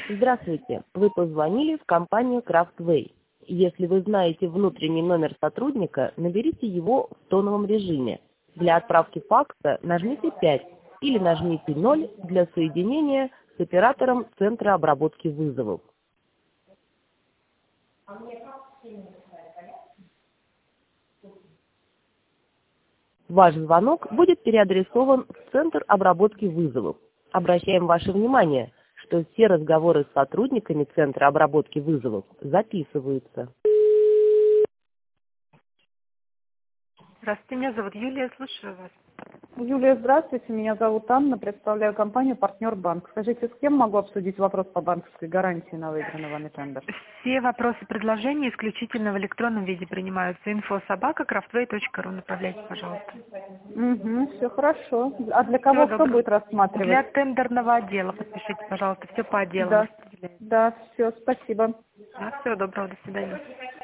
Здравствуйте, вы позвонили в компанию Craftway. Если вы знаете внутренний номер сотрудника, наберите его в тоновом режиме. Для отправки факса нажмите 5 или нажмите 0 для соединения с оператором Центра обработки вызовов. Ваш звонок будет переадресован в Центр обработки вызовов. Обращаем ваше внимание, что все разговоры с сотрудниками Центра обработки вызовов записываются. Здравствуйте, меня зовут Юлия, слушаю вас. Юлия, здравствуйте. Меня зовут Анна. Представляю компанию «Партнер Банк». Скажите, с кем могу обсудить вопрос по банковской гарантии на выигранный вами тендер? Все вопросы и предложения исключительно в электронном виде принимаются. info@craftway.ru. Направляйте, пожалуйста. Угу, все хорошо. А для кого кто будет рассматривать? Для тендерного отдела подпишите, пожалуйста. Все по отделам Да, распределяется. да, все, спасибо. Да, всего доброго, до свидания.